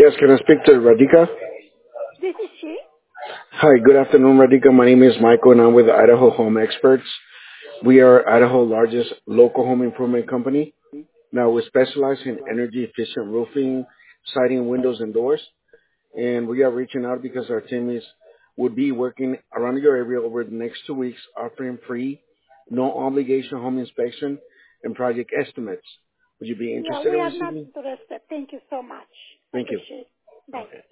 Yes, can I speak to Radhika? This is she. Hi, good afternoon, Radhika. My name is Michael, and I'm with Idaho Home Experts. We are Idaho's largest local home improvement company. Now, we specialize in energy efficient roofing, siding, windows, and doors. And we are reaching out because our team would be working around your area over the next 2 weeks, offering free, no obligation home inspection and project estimates. Would you be Yeah, interested we in are not receiving? interested. Thank you so much. Thank you. Appreciate it. Bye. Okay.